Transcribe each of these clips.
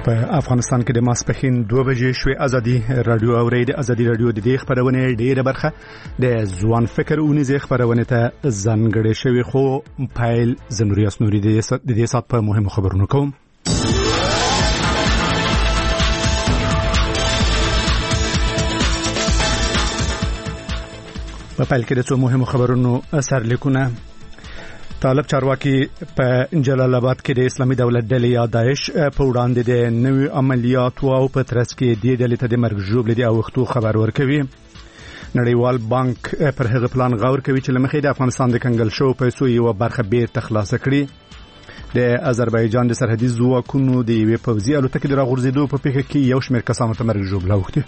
په افغانستان کې د ماسپښین 2 بجې شوې ازادي رادیو اورید ازادي رادیو د دې خبرونه ډیره برخه د ځوان فکر اونیزه خبرونه ته ځانګړې شوی خو پایل زنوریاس نوري د دې سات په مهمو خبرونو کوم په پایل کې د څو مهمو خبرونو اثر لیکونه طالب چارواکي په جلال آباد کې د اسلامي دولت ډلې یا داعش په وړاندې د نوې عملیاتو او په ترڅ کې د ډلې ته د مرګ ژوبل دي او وختو خبر ورکوي نړیوال بانک پر هغه پلان غور کوي چې لمخې د افغانستان د کنګل شو پیسو یو برخه بیرته خلاص کړي د آذربایجان د سرحدي ځواکونو د یوې پوځي الوتکې د راغورځېدو په پیښه کې یو شمېر کسانو ته مرګ ژوبل اوښتي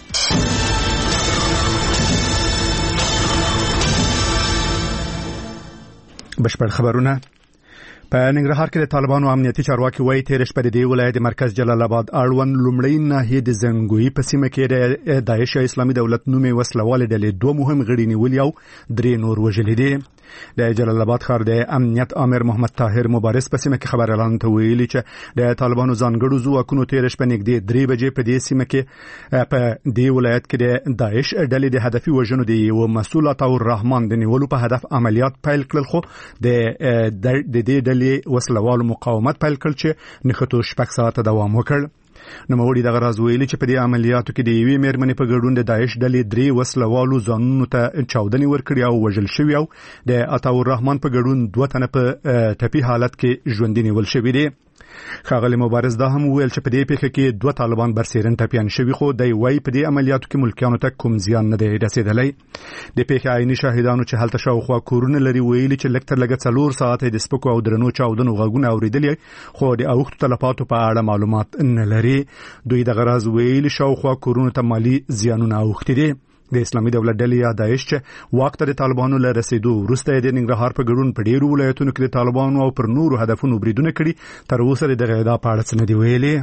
بشپړ خبرونه په ننګرهار کې د طالبانو امنیتي چارواکي وایي تیر شپه د ولایت مرکز جلال آباد اړوند لومړی ناحیه د زنګوی په سیمه کې د داعش اسلامي دولت نومي وسلواله ډلې دوه مهم غړي نیولي او درې نور وژلي دي د جلال آباد ښار د امنیت امیر محمد طاهر مبارز په سیمه کې خبر اعلان ته ویلي چې د طالبانو ځانګړو ځواکونو تیر شپه نږدې 3 بجې په دې سیمه کې په دې ولایت کې د داعش ډلې د هدفي وژنو دی او مسؤل عطا الرحمن د نیولو په هدف عملیات پیل کړل خو د دې ډلې وسلوالو مقاومت پیل کړ چې نخټو شپږ ساعته دوام وکړ نو موري دغه راز ویلي چې په دې عملیاتو کې د یوې مېرمنې په ګډون د داعش ډلې 3 وسلوالو ځانونو ته چاودنې ورکړي او وژل شوی او د عطا الرحمن په ګډون 2 تنه په ټپي حالت کې ژوندۍ نیول شوی دي ښاغلی مبارز دا هم ویل چې په دې پیښه کې 2 طالبان برسېرن ټپيان شوی خو د وای په دې عملیاتو کې ملکیانو ته کوم زیان نه دی رسیدلی د پیښې عیني شاهدانو چې هلته شاوخوا کورونه لري ویلي چې لکتر لګ 4 ساعته د سپکو او درنو چاودنو غږونه اوریدلې خو د اوښتو تلفاتو په اړه معلومات نه لري دوی د غراز ویلي شاوخوا کورونو ته مالی زیانونه اوښتي دي د اسلامي دولت ډلې یا داعش چې وخت د طالبانو له رسیدو وروسته د ننګرهار په ګډون په ډیرو ولایتونو کې د طالبانو او پر نورو هدفونو بریدونه کړي تر اوسه د غیدا په اړه څه نه دی ویلي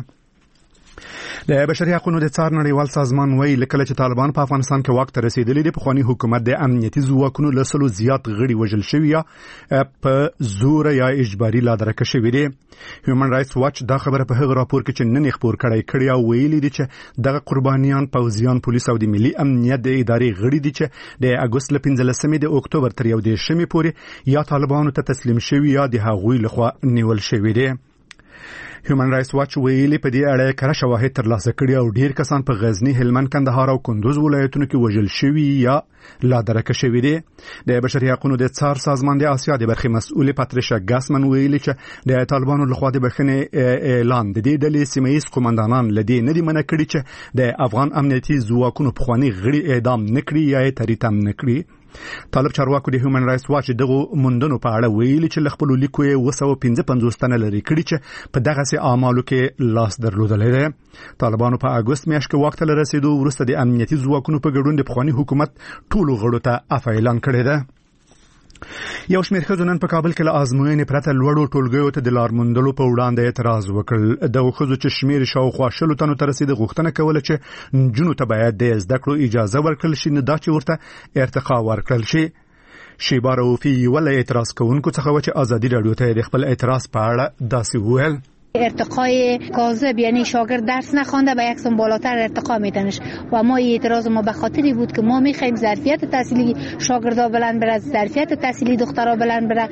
د بشري حقوقو د څار نړیوال سازمان وایي لکه چې طالبان په افغانستان کې وخت رسیدلی دی په خواني حکومت د امنیتي ځواکونو له سلو زیات غړي وژل شوی یا په زور یا اجباري لادرکه شوی دی هیومن رائټس واچ دا خبره په هغه راپور کې چې نن خبر کړی او ویلي دی چې دغه قربانیان پوځیان پولیس او د ملي امنیت د ادارې غړي دي چې د اگست ل 15 د اکتوبر تر 1 شمې پورې یا طالبانو ته تسلیم شوی یا د هغوی لخوا نیول شوی دی هیومن رائټس واچ ویلي په دې اړه کړه شواهد ترلاسه کړي او ډیر کسان په غزنی هلمند کندهار او کندوز ولایتونو کې وژل شوی یا لا درکه شوی دي د بشري حقوقو د څار سازمان د آسیا د برخې مسؤل پاتریشا ګاسمن ویلي چې د طالبانو لخوا د بخښنې اعلان د دې ډلې سیمایي قومندانان لدی نه دي منع کړي چې د افغان امنیتي ځواکونو په خواني غړي اعدام نکړي یا تریتم نکړي طالب چارواکو د هیومن رائټس واچ دغه مندونو په اړه ویلي چې خپل لیکو یې 255 تنه لري کړي چې په دغه سي اعمالو کې لاس درلودلې ده طالبانو په اگست میاشت کې وخت له رسیدو وروسته د امنیتي ځواکونو په ګډون د بخواني حکومت ټولو غړو ته اعلان کړی ده یو شمېر خزونن په کابل کې له ازموینې پرته لوړو ټولګیو ته د لار موندلو په وړاندې اعتراض وکړ د خزو چې شمېر شاوخوا شلو تنو ته رسیدي غوښتنه کوله چې نجونو ته باید د زده کړو اجازه ورکړل شي نه دا چې ورته ارتقا ورکړل شي شیبا روفي ولې اعتراض کوونکو څخه و چې ازادي رادیو ته د خپل اعتراض په اړه داسې وویل ارتقای کاذب یعنی شاگرد درس نخوانده به یک سن بالاتر ارتقا میتنش و ما اعتراض ما به خاطری بود که ما میخوایم ظرفیت تحصیلی شاگردا بلند بره ظرفیت تحصیلی دخترا بلند بره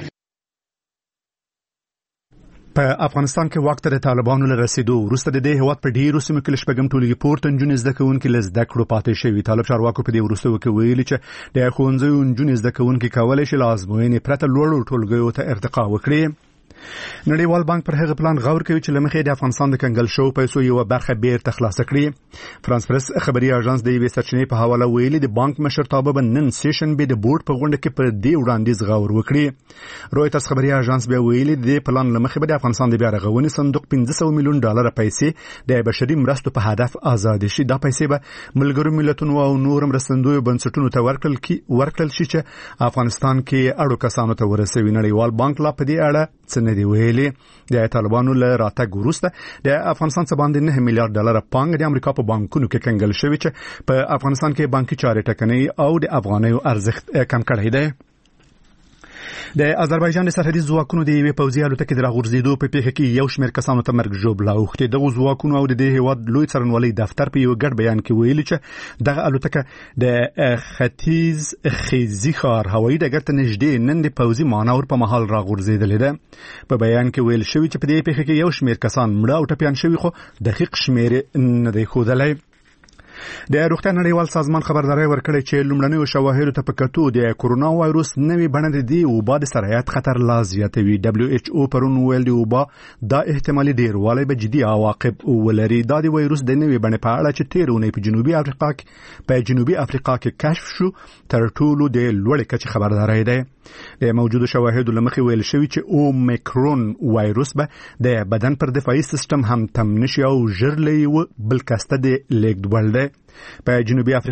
په افغانستان کې وخت د طالبانو له رسیدو وروسته د دې هواد په ډیرو سیمو کې شپږم ټولګي پورته نجونې زده کوونکې له زده کړو پاتې شوي طالب چارواکو په دې وروسته کې ویلي چې د ښوونځیو نجونې زده کوونکې کولای شي لازموینې پرته لوړو ټولګیو ته ارتقا وکړي نړیوال بانک پر هغه پلان غور کوي چې لمخې د افغانستان د کنګل شو پیسو یو برخه بیرته خلاص کړي فرانس پریس خبري اژانس د یوې سرچینې په حواله ویلي د بانک مشرتابه بنن سیشن به د بورډ په غونډه کې پر دې وړاندیز غور وکړي رويټرز خبري اژانس به ویلي د پلان لمخې به د افغانستان د بیا رغونې صندوق 500 میلیون ډالر پیسې د بشري مرستو په هدف آزاد شي دا پیسې به ملګرو ملتونو او نور مرستندوی بنسټونو ته ورکړل شي چې افغانستان کې اړو کسانو ته ورسوي نړیوال بانک لا په دې اړه څه نه دی ویلي د طالبانو له راتګ وروسته د افغانستان څخه باندې 9 میلیارډ ډالر پانګ د امریکا په بانکونو کې کنګل شوی چې په افغانستان کې بانکي چارې ټکنۍ او د افغانیو ارزښت کم کړی دی د آذربایجان سرحدي ځواکونو د یوې پوځي الوتکې د راغورځېدو په پیښه کې یو شمېر کسانو ته مرګ ژوبله اوښتې. دغو ځواکونو او د دې هیواد لوی څارنوالۍ دفتر په یو ګډ بیان کې ویلي چې دغه الوتکه د ختیځ خیزي ښار هوایي ډګر ته نږدې نن د پوځي مانور په مهال راغورځېدلې ده. په بیان کې ویل شوی چې په دې پیښه کې یو شمېر کسان مړه او ټپیان شوي خو دقیق شمېر نه دی ښودلی. د روغتیا نړیوال سازمان خبرداري ورکړې چې لومړنیو شواهدو ته په کتو د کورونا وایروس نوې بڼه د وبا د سرایت خطر لا زیاتوي. WHO پرون ویل د وبا دا احتمالي ډیروالی به جدي عواقب ولري. دا د وایروس د نوې بڼې په اړه چې تیرونه په جنوبي افریقا کې کشف شو تر ټولو د لوړ کچې خبرداري ده. د موجوده شواهدو لمخې ویل شوی چې اومیکرون وایروس به د بدن پر دفاعي سیستم هم تم نشي او ژر له بل کسته د لیږد وړ ده. په جنوبي